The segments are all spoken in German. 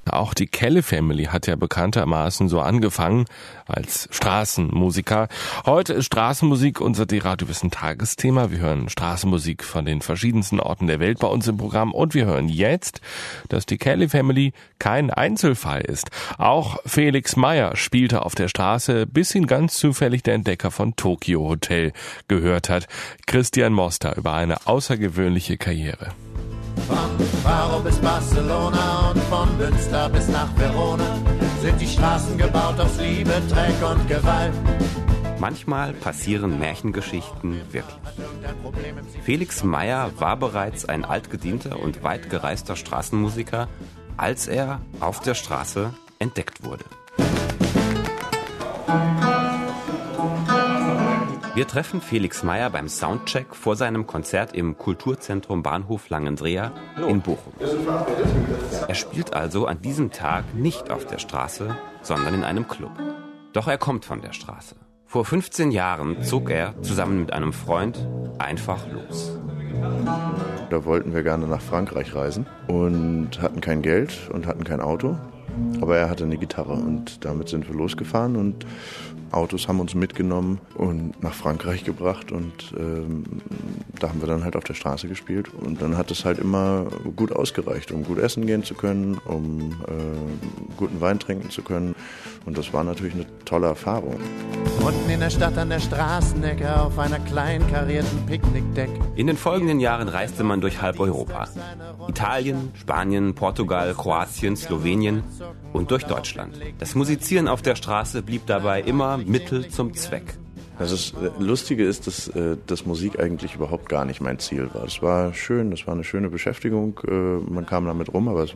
Auch die Kelly Family hat ja bekanntermaßen so angefangen als Straßenmusiker. Heute ist Straßenmusik unser D-Radio-Wissen Tagesthema. Wir hören Straßenmusik von den verschiedensten Orten der Welt bei uns im Programm und wir hören jetzt, dass die Kelly Family kein Einzelfall ist. Auch Felix Meyer spielte auf der Straße, bis ihn ganz zufällig der Entdecker von Tokio Hotel gehört hat. Christian Moster über eine außergewöhnliche Karriere. Von Faro bis Barcelona und von Münster bis nach Verona sind die Straßen gebaut aus Liebe, Dreck und Gewalt. Manchmal passieren Märchengeschichten wirklich. Felix Meyer war bereits ein altgedienter und weit gereister Straßenmusiker, als er auf der Straße entdeckt wurde. Wir treffen Felix Meyer beim Soundcheck vor seinem Konzert im Kulturzentrum Bahnhof Langendreer in Bochum. Er spielt also an diesem Tag nicht auf der Straße, sondern in einem Club. Doch er kommt von der Straße. Vor 15 Jahren zog er zusammen mit einem Freund einfach los. Da wollten wir gerne nach Frankreich reisen und hatten kein Geld und hatten kein Auto. Aber er hatte eine Gitarre und damit sind wir losgefahren und Autos haben uns mitgenommen und nach Frankreich gebracht und da haben wir dann halt auf der Straße gespielt und dann hat es halt immer gut ausgereicht, um gut essen gehen zu können, um guten Wein trinken zu können und das war natürlich eine tolle Erfahrung. Unten in der Stadt an der Straßenecke auf einer kleinen karierten Picknickdeck. In den folgenden Jahren reiste man durch halb Europa. Italien, Spanien, Portugal, Kroatien, Slowenien und durch Deutschland. Das Musizieren auf der Straße blieb dabei immer Mittel zum Zweck. Das Lustige ist, dass Musik eigentlich überhaupt gar nicht mein Ziel war. Es war schön, es war eine schöne Beschäftigung, man kam damit rum, aber es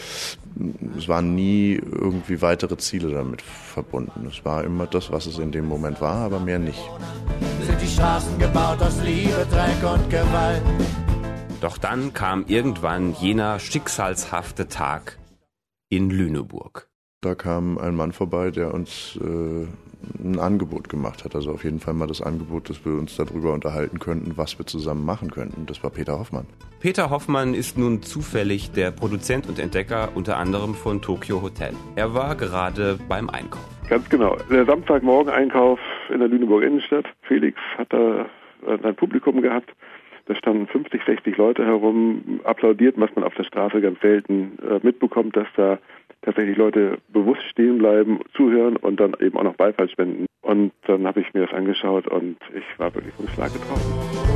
waren nie irgendwie weitere Ziele damit verbunden. Es war immer das, was es in dem Moment war, aber mehr nicht. Sind die Straßen gebaut aus Liebe, Dreck und Gewalt. Doch dann kam irgendwann jener schicksalshafte Tag in Lüneburg. Da kam ein Mann vorbei, der uns ein Angebot gemacht hat. Also auf jeden Fall mal das Angebot, dass wir uns darüber unterhalten könnten, was wir zusammen machen könnten. Das war Peter Hoffmann. Peter Hoffmann ist nun zufällig der Produzent und Entdecker unter anderem von Tokio Hotel. Er war gerade beim Einkauf. Ganz genau. Der Samstagmorgen-Einkauf in der Lüneburger Innenstadt. Felix hat da ein Publikum gehabt. Da standen 50, 60 Leute herum, applaudierten, was man auf der Straße ganz selten mitbekommt, dass da tatsächlich Leute bewusst stehen bleiben, zuhören und dann eben auch noch Beifall spenden. Und dann habe ich mir das angeschaut und ich war wirklich vom Schlag getroffen.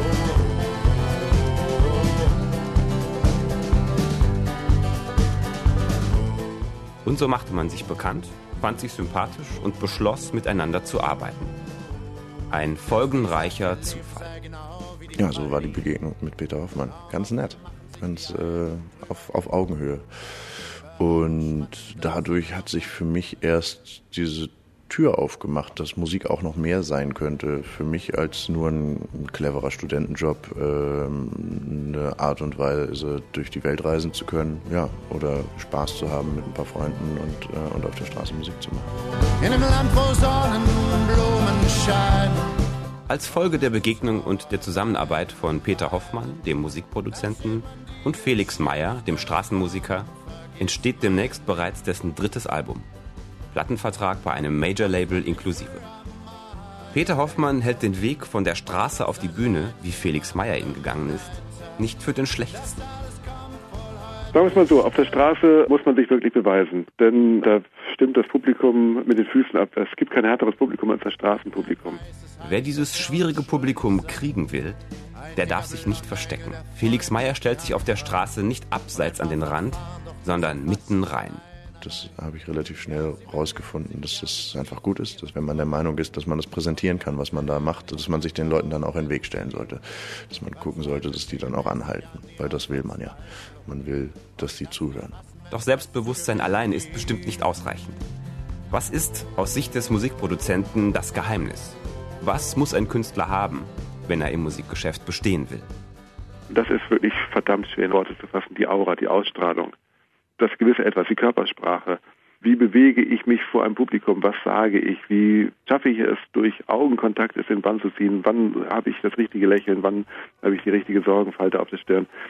Und so machte man sich bekannt, fand sich sympathisch und beschloss, miteinander zu arbeiten. Ein folgenreicher Zufall. Ja, so war die Begegnung mit Peter Hoffmann. Ganz nett, ganz auf Augenhöhe. Und dadurch hat sich für mich erst diese Tür aufgemacht, dass Musik auch noch mehr sein könnte. Für mich als nur ein cleverer Studentenjob, eine Art und Weise, durch die Welt reisen zu können, ja, oder Spaß zu haben mit ein paar Freunden und auf der Straße Musik zu machen. In einem Land, wo Sonnenblumen scheinen. Als Folge der Begegnung und der Zusammenarbeit von Peter Hoffmann, dem Musikproduzenten, und Felix Meyer, dem Straßenmusiker, entsteht demnächst bereits dessen drittes Album. Plattenvertrag bei einem Major-Label inklusive. Peter Hoffmann hält den Weg von der Straße auf die Bühne, wie Felix Meyer ihn gegangen ist, nicht für den schlechtesten. Sagen wir es mal so, auf der Straße muss man sich wirklich beweisen, denn da stimmt das Publikum mit den Füßen ab. Es gibt kein härteres Publikum als das Straßenpublikum. Wer dieses schwierige Publikum kriegen will, der darf sich nicht verstecken. Felix Meyer stellt sich auf der Straße nicht abseits an den Rand, sondern mitten rein. Das habe ich relativ schnell rausgefunden, dass das einfach gut ist, dass wenn man der Meinung ist, dass man das präsentieren kann, was man da macht, dass man sich den Leuten dann auch in den Weg stellen sollte. Dass man gucken sollte, dass die dann auch anhalten, weil das will man ja. Man will, dass die zuhören. Doch Selbstbewusstsein allein ist bestimmt nicht ausreichend. Was ist aus Sicht des Musikproduzenten das Geheimnis? Was muss ein Künstler haben, wenn er im Musikgeschäft bestehen will? Das ist wirklich verdammt schwer in Worte zu fassen, die Aura, die Ausstrahlung. Das gewisse Etwas, die Körpersprache. Wie bewege ich mich vor einem Publikum? Was sage ich? Wie schaffe ich es, durch Augenkontakt es in den Bann zu ziehen? Wann habe ich das richtige Lächeln? Wann habe ich die richtige Sorgenfalte auf der Stirn?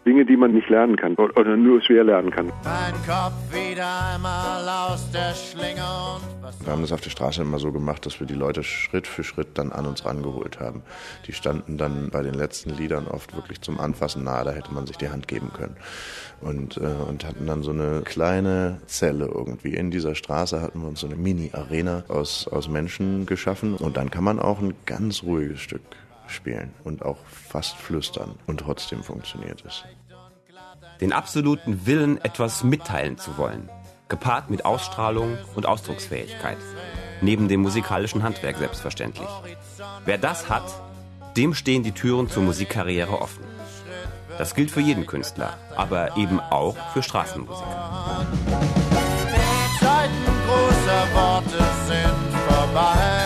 Dinge, die man nicht lernen kann oder nur schwer lernen kann. Mein Kopf wieder einmal aus der Schlinge und Wir haben das auf der Straße immer so gemacht, dass wir die Leute Schritt für Schritt dann an uns rangeholt haben. Die standen dann bei den letzten Liedern oft wirklich zum Anfassen nahe, da hätte man sich die Hand geben können. Und hatten dann so eine kleine Zelle irgendwie. In dieser Straße hatten wir uns so eine Mini-Arena aus Menschen geschaffen. Und dann kann man auch ein ganz ruhiges Stück spielen und auch fast flüstern. Und trotzdem funktioniert es. Den absoluten Willen, etwas mitteilen zu wollen, gepaart mit Ausstrahlung und Ausdrucksfähigkeit. Neben dem musikalischen Handwerk selbstverständlich. Wer das hat, dem stehen die Türen zur Musikkarriere offen. Das gilt für jeden Künstler, aber eben auch für Straßenmusiker. die Zeiten großer Worte sind vorbei.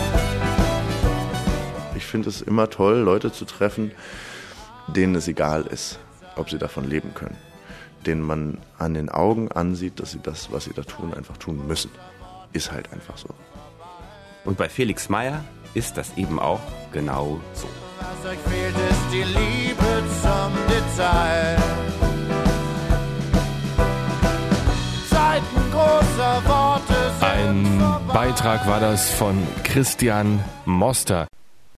Ich finde es immer toll, Leute zu treffen, denen es egal ist, ob sie davon leben können. Denen man an den Augen ansieht, dass sie das, was sie da tun, einfach tun müssen. Ist halt einfach so. Und bei Felix Meyer ist das eben auch genau so. Was euch fehlt, ist die Liebe zum Detail. Zeiten großer Worte sind Ein Beitrag war das von Christian Moster.